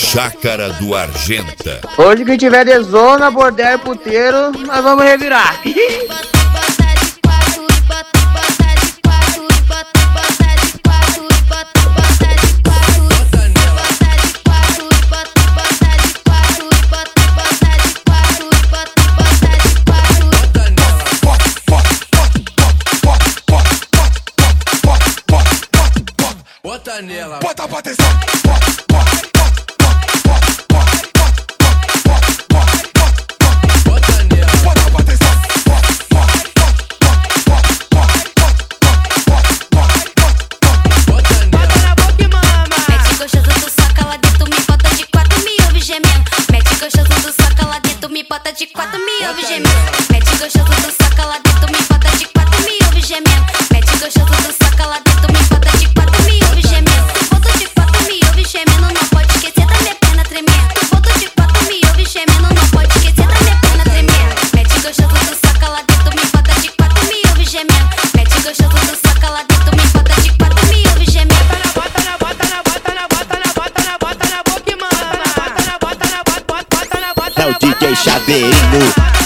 Chácara do Argenta. Hoje quem tiver de zona, bordel e puteiro, nós vamos revirar. Bota nela, bota pra atenção. bota nela, Bota pra atenção. bota nela. Na boca e mama. Mete gostoso do saca lá dentro, me bota de quatro, me ouve gemendo. Mete gostoso do saca lá dentro, me bota de quatro, me ouve gemendo. Mete gostoso do saca lá dentro, me bota de quatro, me ouve gemendo. Mete gostoso do saca lá dentro, me bota de quatro, me ouve gemendo. Bota de quatro, me ouve gemendo, não pode esquecer da minha perna tremendo. Bota de quatro, me ouve gemendo, não pode esquecer da minha perna tremendo. Mete gostoso do saca lá dentro, me bota de quatro, me ouve gemendo. Mete gostoso do saca lá dentro, me bota de quatro, me ouve gemendo. Bota na boca e mama. É o DJ Chaveirinho.